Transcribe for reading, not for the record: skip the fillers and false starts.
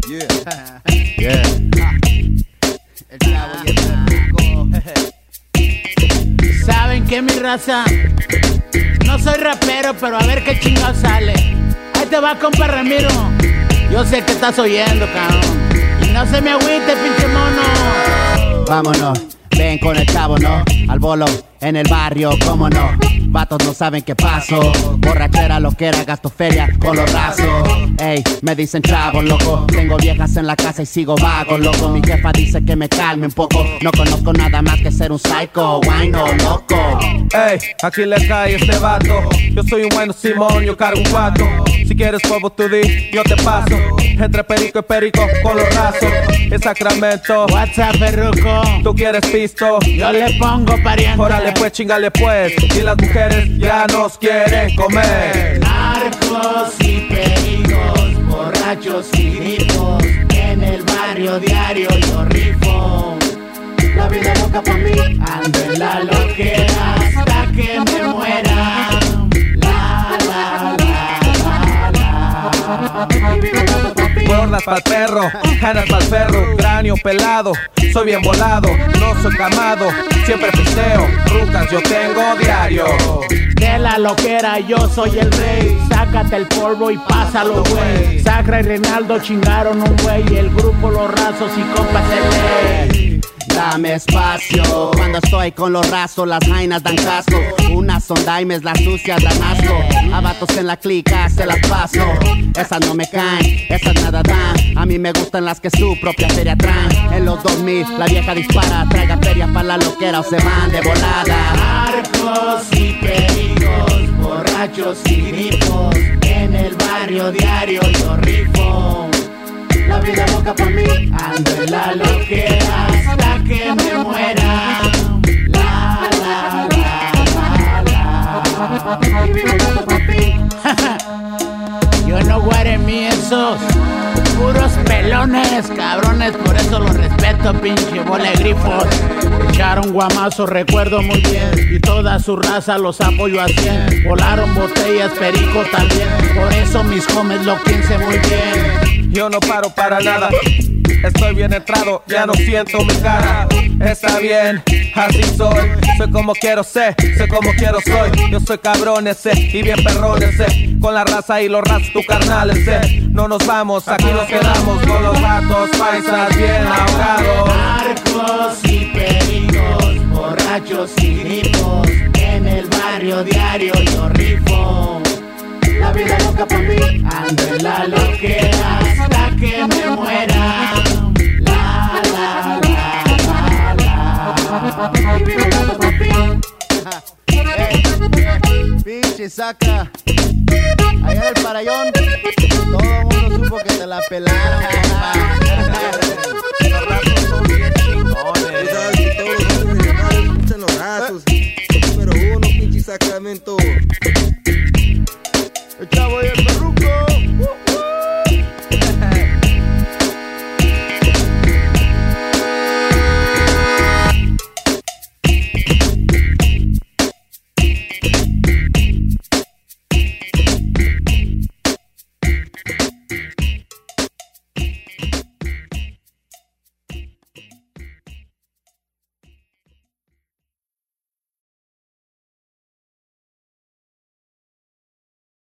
Yeah. El chavo y el rico. ¿Saben qué, mi raza? No soy rapero, pero a ver qué chingado sale. Ahí te va, compa Ramiro. Yo sé que estás oyendo, cabrón. Y no se me agüite, pinche mono. Vámonos, ven con el chavo, ¿no? Al bolo, en el barrio, cómo no. Vatos no saben qué pasó. Borrachera, loquera, gasto feria con los rasos. Ey, me dicen chavo, loco. Tengo viejas en la casa y sigo vago, loco. Mi jefa dice que me calme un poco. No conozco nada más que ser un psycho, guayno, loco. Ey, aquí le cae este vato. Yo soy un bueno Simón, yo cargo un cuatro. Si quieres polvo tú di, yo te paso. Entre perico y perico con los rasos. En Sacramento, WhatsApp, perruco. ¿Tú quieres pisto? Yo le pongo pariente. Órale pues, chingale pues. Y las mujeres ya nos quieren comer. Narcos y perigos, borrachos y grifos. En el barrio diario yo rifo. La vida loca por mí. Ando en la loquera hasta que me muera. Gordas pa'l perro, ganas pa'l perro, cráneo pelado, soy bien volado, no soy camado, siempre pisteo, rucas yo tengo diario. De la loquera yo soy el rey, sácate el polvo y pásalo, güey. Sacra y Reinaldo chingaron un güey, el grupo Los Rasos y compas el ley. Dame espacio, cuando estoy con los rasos las jainas dan casco. Unas son daimes, las sucias dan asco. A vatos en la clica se las paso. Esas no me caen, esas nada dan. A mí me gustan las que su propia feria traen. En los 2000 la vieja dispara, traiga feria pa' la loquera o se van de volada. Narcos y perigos, borrachos y grifos. En el barrio diario yo rifo. La vida loca por mí, ando en la loquera hasta que me muera. La, la, la, la, la. Yo no guaremí esos puros pelones, cabrones, por eso los respeto, pinche bola de grifos. Echaron guamazo, recuerdo muy bien, y toda su raza los apoyo a 100. Volaron botellas, perico también, por eso mis homies lo piensen muy bien. Yo no paro para nada, estoy bien entrado, ya no siento mi cara. Está bien, así soy, soy como quiero ser, sé como quiero soy. Yo soy cabrón ese y bien perrón ese, con la raza y los ratos tu carnal ese. No nos vamos, aquí nos quedamos con los vatos paisas bien ahogados. Narcos y perigos, borrachos y grifos. En el barrio diario yo rifo. La vida loca por mí, ando en la loquera hasta que me muera. La, la, la, la, la. Pinche saca. Allá en el Parayón, todo el mundo supo que te la pelaron, compa.